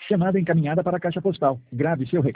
Chamada encaminhada para a caixa postal. Grave seu recado.